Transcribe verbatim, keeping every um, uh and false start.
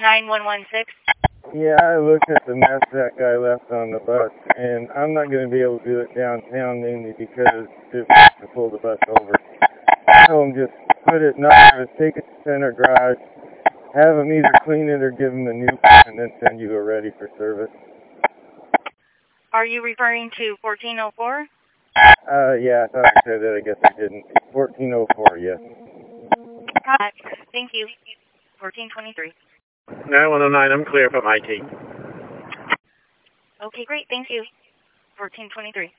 nine one one six. Yeah, I looked at the mess that guy left on the bus, and I'm not going to be able to do it downtown mainly because just to pull the bus over. Tell them just put it, not take it to center garage, have them either clean it or give them a new one, and then send you a ready for service. Are you referring to fourteen oh four? Uh, yeah, I thought I said that. I guess I didn't. fourteen oh four, yes. Correct. Thank you. fourteen twenty-three. nine one oh nine, I'm clear from I T. Okay, great. Thank you. fourteen twenty-three.